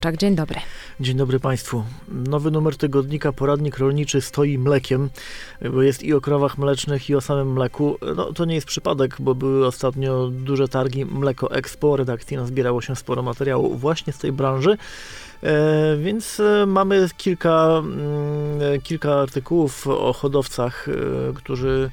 Dworczak. Dzień dobry. Dzień dobry Państwu. Nowy numer tygodnika Poradnik Rolniczy stoi mlekiem, bo jest i o krowach mlecznych, i o samym mleku. No, to nie jest przypadek, bo były ostatnio duże targi Mleko Expo. Redakcji nazbierało się sporo materiału właśnie z tej branży. Więc mamy kilka artykułów o hodowcach, którzy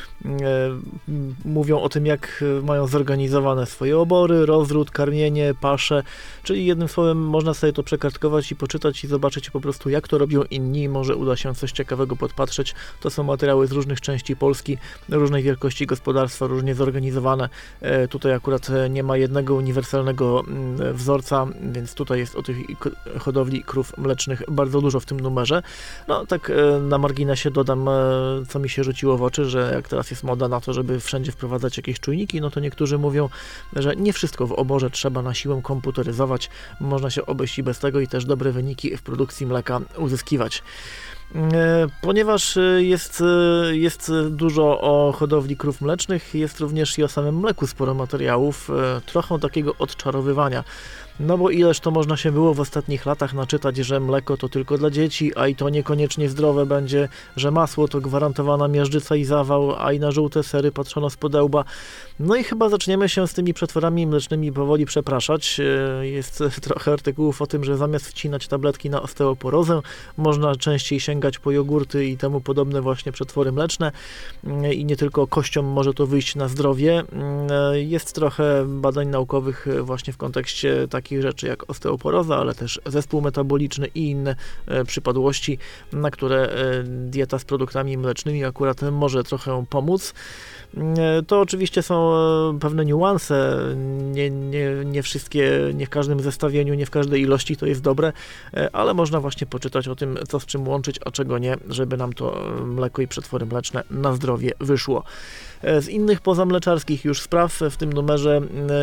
mówią o tym, jak mają zorganizowane swoje obory, rozród, karmienie, pasze, czyli jednym słowem można sobie to przekartkować i poczytać i zobaczyć po prostu, jak to robią inni, może uda się coś ciekawego podpatrzeć. To są materiały z różnych części Polski, różnej wielkości gospodarstwa, różnie zorganizowane. Tutaj akurat nie ma jednego uniwersalnego wzorca, więc tutaj jest o tych hodowli krów mlecznych bardzo dużo w tym numerze. No tak na marginesie dodam, co mi się rzuciło w oczy, że jak teraz jest moda na to, żeby wszędzie wprowadzać jakieś czujniki, no to niektórzy mówią, że nie wszystko w oborze trzeba na siłę komputeryzować, można się obejść i bez tego i też dobre wyniki w produkcji mleka uzyskiwać. Ponieważ jest dużo o hodowli krów mlecznych, jest również i o samym mleku sporo materiałów, trochę takiego odczarowywania. No bo ileż to można się było w ostatnich latach naczytać, że mleko to tylko dla dzieci, a i to niekoniecznie zdrowe będzie, że masło to gwarantowana miażdżyca i zawał, a i na żółte sery patrzono z podełba. No i chyba zaczniemy się z tymi przetworami mlecznymi powoli przepraszać. Jest trochę artykułów o tym, że zamiast wcinać tabletki na osteoporozę, można częściej sięgać po jogurty i temu podobne właśnie przetwory mleczne i nie tylko kościom może to wyjść na zdrowie. Jest trochę badań naukowych właśnie w kontekście takich rzeczy jak osteoporoza, ale też zespół metaboliczny i inne przypadłości, na które dieta z produktami mlecznymi akurat może trochę pomóc. To oczywiście są pewne niuanse, nie wszystkie, nie w każdym zestawieniu, nie w każdej ilości to jest dobre, ale można właśnie poczytać o tym, co z czym łączyć, a czego nie, żeby nam to mleko i przetwory mleczne na zdrowie wyszło. Z innych pozamleczarskich już spraw w tym numerze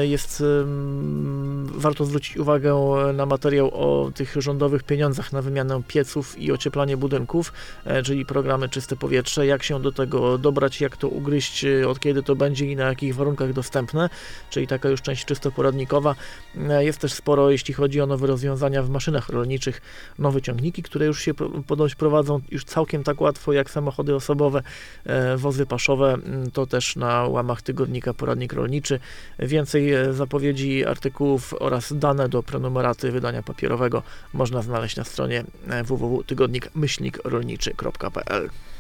warto zwrócić uwagę na materiał o tych rządowych pieniądzach na wymianę pieców i ocieplanie budynków, czyli programy Czyste Powietrze, jak się do tego dobrać, jak to ugryźć, od kiedy to będzie i na jakich warunkach dostępne, czyli taka już część czysto poradnikowa. Jest też sporo, jeśli chodzi o nowe rozwiązania w maszynach rolniczych, nowe ciągniki, które już się ponoć prowadzą już całkiem tak łatwo jak samochody osobowe, wozy paszowe, to też na łamach tygodnika Poradnik Rolniczy. Więcej zapowiedzi, artykułów oraz dane do prenumeraty wydania papierowego można znaleźć na stronie www.tygodnik-rolniczy.pl.